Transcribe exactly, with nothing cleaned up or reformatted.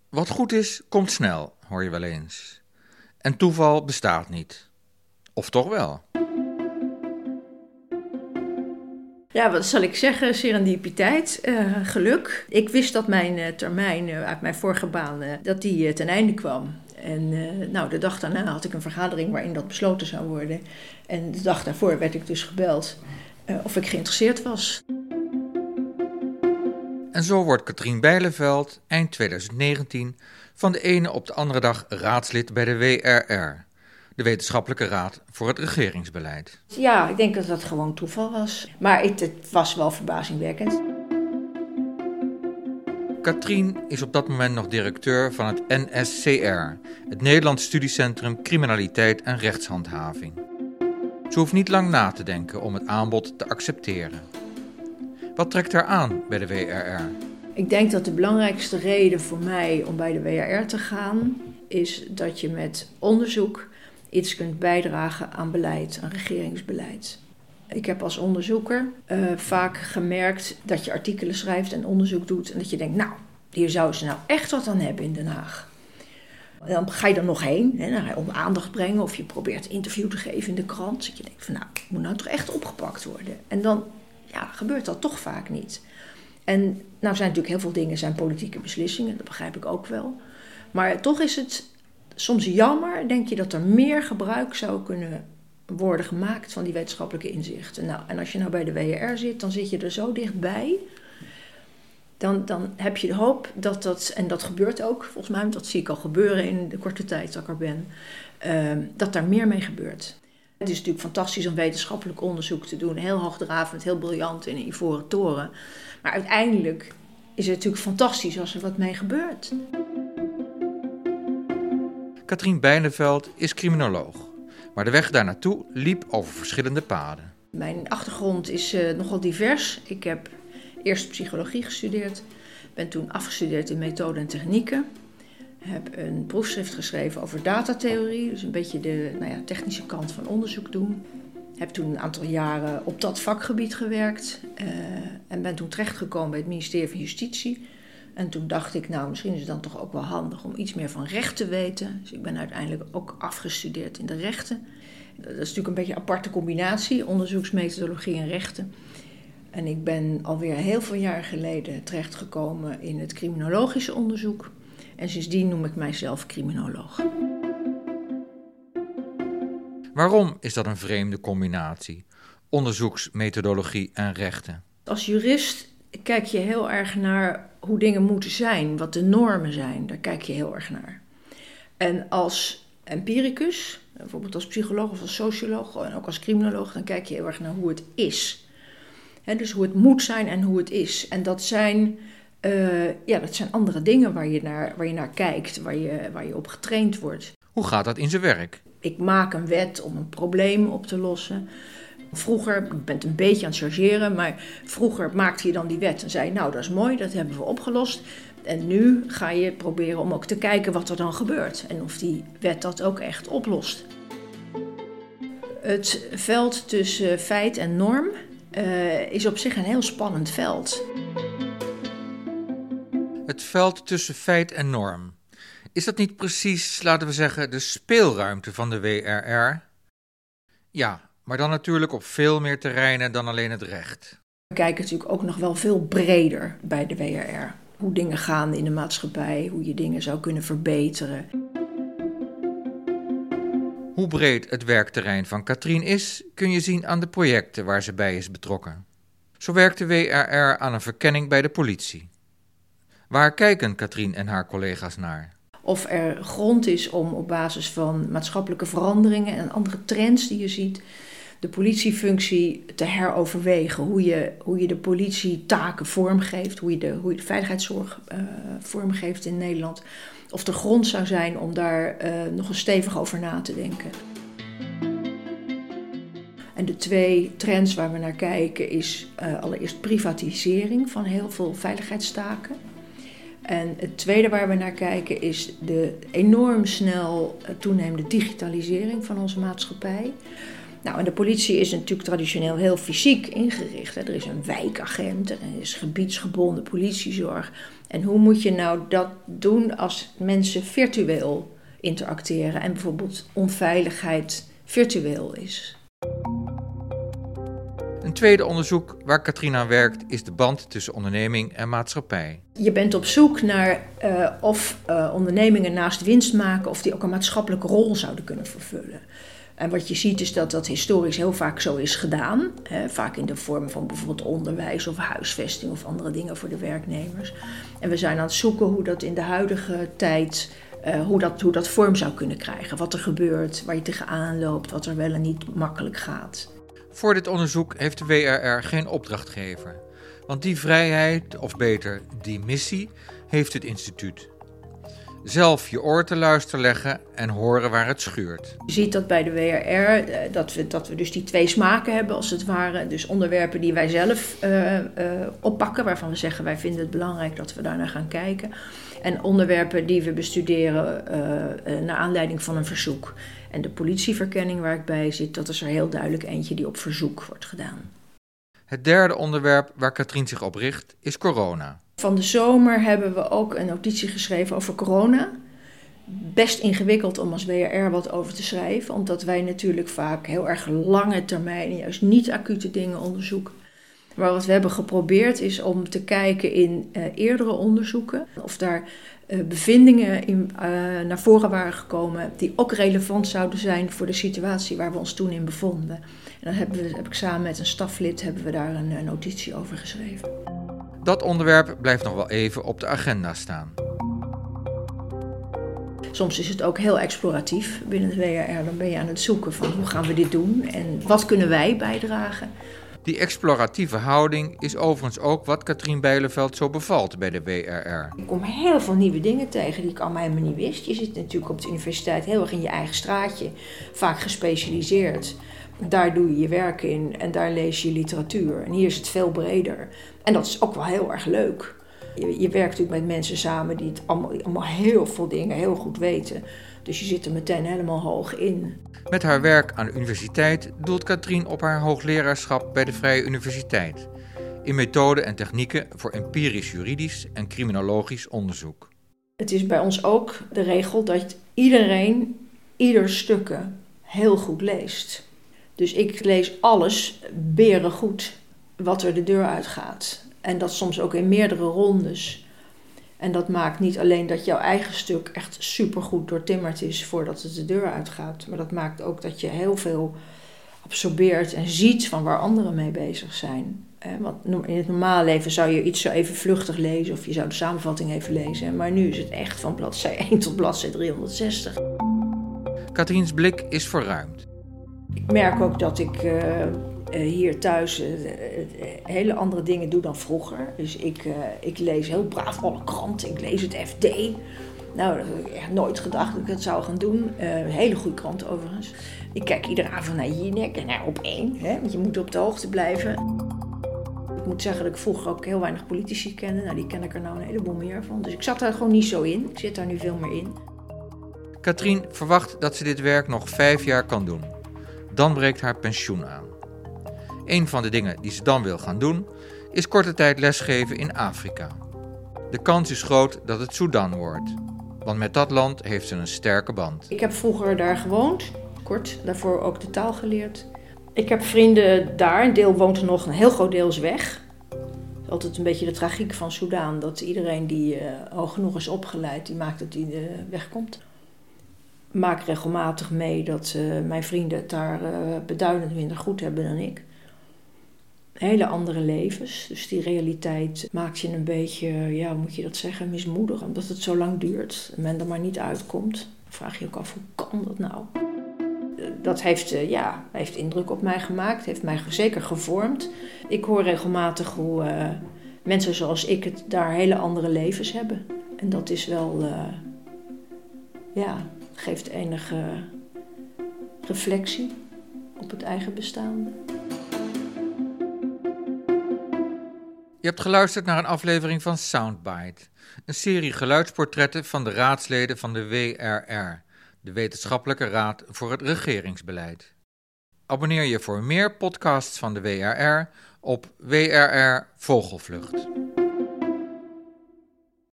Wat goed is, komt snel, hoor je wel eens. En toeval bestaat niet. Of toch wel? Ja, wat zal ik zeggen? Serendipiteit, uh, geluk. Ik wist dat mijn uh, termijn uh, uit mijn vorige baan, uh, dat die uh, ten einde kwam. En uh, nou, de dag daarna had ik een vergadering waarin dat besloten zou worden. En de dag daarvoor werd ik dus gebeld uh, of ik geïnteresseerd was. En zo wordt Katrien Bijleveld eind twintig negentien van de ene op de andere dag raadslid bij de W R R, de Wetenschappelijke Raad voor het Regeringsbeleid. Ja, ik denk dat dat gewoon toeval was. Maar het, het was wel verbazingwekkend. Katrien is op dat moment nog directeur van het N S C R, het Nederlands Studiecentrum Criminaliteit en Rechtshandhaving. Ze hoeft niet lang na te denken om het aanbod te accepteren. Wat trekt haar aan bij de W R R? Ik denk dat de belangrijkste reden voor mij om bij de W R R te gaan is dat je met onderzoek iets kunt bijdragen aan beleid, aan regeringsbeleid. Ik heb als onderzoeker uh, vaak gemerkt dat je artikelen schrijft en onderzoek doet en dat je denkt, nou, hier zouden ze nou echt wat aan hebben in Den Haag. En dan ga je er nog heen, hè, dan ga je om aandacht brengen of je probeert een interview te geven in de krant. Dat je denkt van, nou, het moet nou toch echt opgepakt worden. En dan ja, gebeurt dat toch vaak niet. En nou zijn natuurlijk heel veel dingen zijn politieke beslissingen, dat begrijp ik ook wel. Maar toch is het soms jammer, denk je, dat er meer gebruik zou kunnen worden gemaakt van die wetenschappelijke inzichten. Nou, en als je nou bij de W R R zit, dan zit je er zo dichtbij. Dan, dan heb je de hoop dat dat, en dat gebeurt ook volgens mij, dat zie ik al gebeuren in de korte tijd dat ik er ben, uh, dat daar meer mee gebeurt. Het is natuurlijk fantastisch om wetenschappelijk onderzoek te doen, heel hoogdravend, heel briljant in een ivoren toren. Maar uiteindelijk is het natuurlijk fantastisch als er wat mee gebeurt. Katrien Bijleveld is criminoloog, maar de weg daar naartoe liep over verschillende paden. Mijn achtergrond is uh, nogal divers. Ik heb eerst psychologie gestudeerd, ben toen afgestudeerd in methode en technieken. Heb een proefschrift geschreven over datatheorie, dus een beetje de nou ja, technische kant van onderzoek doen. Heb toen een aantal jaren op dat vakgebied gewerkt uh, en ben toen terechtgekomen bij het ministerie van Justitie. En toen dacht ik, nou, misschien is het dan toch ook wel handig om iets meer van recht te weten. Dus ik ben uiteindelijk ook afgestudeerd in de rechten. Dat is natuurlijk een beetje een aparte combinatie, onderzoeksmethodologie en rechten. En ik ben alweer heel veel jaar geleden terechtgekomen in het criminologische onderzoek. En sindsdien noem ik mijzelf criminoloog. Waarom is dat een vreemde combinatie? Onderzoeksmethodologie en rechten. Als jurist kijk je heel erg naar hoe dingen moeten zijn, wat de normen zijn. Daar kijk je heel erg naar. En als empiricus, bijvoorbeeld als psycholoog of als socioloog en ook als criminoloog, dan kijk je heel erg naar hoe het is. He, dus hoe het moet zijn en hoe het is. En dat zijn, uh, ja, dat zijn andere dingen waar je naar, waar je naar kijkt, waar je, waar je op getraind wordt. Hoe gaat dat in zijn werk? Ik maak een wet om een probleem op te lossen. Vroeger, ik ben het een beetje aan het chargeren, maar vroeger maakte je dan die wet en zei, nou, dat is mooi, dat hebben we opgelost. En nu ga je proberen om ook te kijken wat er dan gebeurt en of die wet dat ook echt oplost. Het veld tussen feit en norm uh, is op zich een heel spannend veld. Het veld tussen feit en norm. Is dat niet precies, laten we zeggen, de speelruimte van de W R R? Ja, maar dan natuurlijk op veel meer terreinen dan alleen het recht. We kijken natuurlijk ook nog wel veel breder bij de W R R. Hoe dingen gaan in de maatschappij, hoe je dingen zou kunnen verbeteren. Hoe breed het werkterrein van Katrien is, kun je zien aan de projecten waar ze bij is betrokken. Zo werkt de W R R aan een verkenning bij de politie. Waar kijken Katrien en haar collega's naar? Of er grond is om op basis van maatschappelijke veranderingen en andere trends die je ziet, de politiefunctie te heroverwegen. Hoe je, hoe je de politietaken vormgeeft, hoe je de, hoe je de veiligheidszorg uh, vormgeeft in Nederland. Of er grond zou zijn om daar uh, nog eens stevig over na te denken. En de twee trends waar we naar kijken is uh, allereerst privatisering van heel veel veiligheidstaken. En het tweede waar we naar kijken is de enorm snel toenemende digitalisering van onze maatschappij. Nou, en de politie is natuurlijk traditioneel heel fysiek ingericht. Hè. Er is een wijkagent, er is gebiedsgebonden politiezorg. En hoe moet je nou dat doen als mensen virtueel interacteren en bijvoorbeeld onveiligheid virtueel is? Een tweede onderzoek waar Katrien aan werkt is de band tussen onderneming en maatschappij. Je bent op zoek naar uh, of uh, ondernemingen naast winst maken, of die ook een maatschappelijke rol zouden kunnen vervullen. En wat je ziet is dat dat historisch heel vaak zo is gedaan. Hè, vaak in de vorm van bijvoorbeeld onderwijs of huisvesting of andere dingen voor de werknemers. En we zijn aan het zoeken hoe dat in de huidige tijd, uh, hoe, dat, hoe dat vorm zou kunnen krijgen. Wat er gebeurt, waar je tegenaan loopt, wat er wel en niet makkelijk gaat. Voor dit onderzoek heeft de W R R geen opdrachtgever. Want die vrijheid, of beter die missie, heeft het instituut. Zelf je oor te luisteren leggen en horen waar het schuurt. Je ziet dat bij de W R R, dat we, dat we dus die twee smaken hebben als het ware. Dus onderwerpen die wij zelf uh, uh, oppakken, waarvan we zeggen wij vinden het belangrijk dat we daarnaar gaan kijken. En onderwerpen die we bestuderen uh, uh, naar aanleiding van een verzoek. En de politieverkenning waar ik bij zit, dat is er heel duidelijk eentje die op verzoek wordt gedaan. Het derde onderwerp waar Katrien zich op richt is corona. Van de zomer hebben we ook een notitie geschreven over corona. Best ingewikkeld om als W R R wat over te schrijven, omdat wij natuurlijk vaak heel erg lange termijn, juist niet acute dingen onderzoeken. Maar wat we hebben geprobeerd is om te kijken in uh, eerdere onderzoeken of daar uh, bevindingen in, uh, naar voren waren gekomen die ook relevant zouden zijn voor de situatie waar we ons toen in bevonden. En dan hebben we, heb ik samen met een staflid hebben we daar een, een notitie over geschreven. Dat onderwerp blijft nog wel even op de agenda staan. Soms is het ook heel exploratief binnen het W R R. Dan ben je aan het zoeken van hoe gaan we dit doen en wat kunnen wij bijdragen. Die exploratieve houding is overigens ook wat Katrien Bijleveld zo bevalt bij de W R R. Ik kom heel veel nieuwe dingen tegen die ik allemaal helemaal niet wist. Je zit natuurlijk op de universiteit heel erg in je eigen straatje, vaak gespecialiseerd. Daar doe je je werk in en daar lees je literatuur. En hier is het veel breder. En dat is ook wel heel erg leuk. Je, je werkt natuurlijk met mensen samen die het allemaal, die allemaal heel veel dingen heel goed weten. Dus je zit er meteen helemaal hoog in. Met haar werk aan de universiteit doelt Katrien op haar hoogleraarschap bij de Vrije Universiteit. In methoden en technieken voor empirisch juridisch en criminologisch onderzoek. Het is bij ons ook de regel dat iedereen ieder stukken heel goed leest. Dus ik lees alles berengoed wat er de deur uitgaat. En dat soms ook in meerdere rondes. En dat maakt niet alleen dat jouw eigen stuk echt supergoed doortimmerd is voordat het de deur uitgaat. Maar dat maakt ook dat je heel veel absorbeert en ziet van waar anderen mee bezig zijn. Want in het normale leven zou je iets zo even vluchtig lezen of je zou de samenvatting even lezen. Maar nu is het echt van bladzij één tot bladzij driehonderdzestig. Katriens blik is verruimd. Ik merk ook dat ik uh, hier thuis uh, hele andere dingen doe dan vroeger. Dus ik, uh, ik lees heel braaf alle kranten. Ik lees het F D. Nou, dat heb ik echt nooit gedacht dat ik dat zou gaan doen. Uh, een hele goede krant overigens. Ik kijk iedere avond naar Jinek en naar Op één. Hè, want je moet op de hoogte blijven. Ik moet zeggen dat ik vroeger ook heel weinig politici kende. Nou, die ken ik er nou een heleboel meer van. Dus ik zat daar gewoon niet zo in. Ik zit daar nu veel meer in. Katrien verwacht dat ze dit werk nog vijf jaar kan doen. Dan breekt haar pensioen aan. Een van de dingen die ze dan wil gaan doen, is korte tijd lesgeven in Afrika. De kans is groot dat het Sudan wordt, want met dat land heeft ze een sterke band. Ik heb vroeger daar gewoond, kort, daarvoor ook de taal geleerd. Ik heb vrienden daar, een deel woont er nog, een heel groot deel is weg. Het is altijd een beetje de tragiek van Sudan, dat iedereen die uh, hoog genoeg is opgeleid, die maakt dat hij uh, wegkomt. Ik maak regelmatig mee dat uh, mijn vrienden het daar uh, beduidend minder goed hebben dan ik. Hele andere levens, dus die realiteit maakt je een beetje, ja, hoe moet je dat zeggen, mismoedig. Omdat het zo lang duurt en men er maar niet uitkomt. Dan vraag je ook af, hoe kan dat nou? Dat heeft, uh, ja, heeft indruk op mij gemaakt, heeft mij zeker gevormd. Ik hoor regelmatig hoe uh, mensen zoals ik het daar hele andere levens hebben. En dat is wel, uh, ja... geeft enige reflectie op het eigen bestaan. Je hebt geluisterd naar een aflevering van Soundbite, een serie geluidsportretten van de raadsleden van de W R R, de Wetenschappelijke Raad voor het Regeringsbeleid. Abonneer je voor meer podcasts van de W R R op W R R Vogelvlucht.